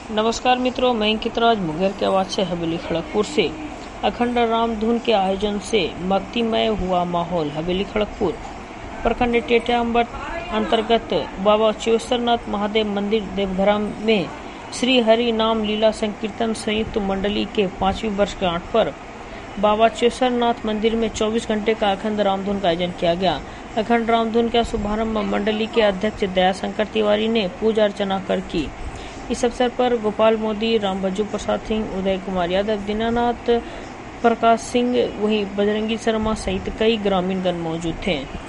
नमस्कार मित्रों, मैं अंकित राज मुंगेर के आवाज से हवेली खड़गपुर से। अखंड राम धुन के आयोजन से भक्तिमय हुआ माहौल। हवेली खड़गपुर प्रखंड टेटाम्बर अंतर्गत बाबा चेवसरनाथ महादेव मंदिर देवघरा में श्री हरि नाम लीला संकीर्तन संयुक्त मंडली के 5वीं वर्षगांठ पर बाबा चेवसरनाथ मंदिर में 24 घंटे का अखंड रामधुन का आयोजन किया गया। अखंड रामधुन का शुभारंभ मंडली के अध्यक्ष दयाशंकर तिवारी ने पूजा अर्चना कर की। इस अवसर पर गोपाल मोदी, रामबज्जू प्रसाद सिंह, उदय कुमार यादव, दीनानाथ प्रकाश सिंह, वहीं बजरंगी शर्मा सहित कई ग्रामीणगण मौजूद थे।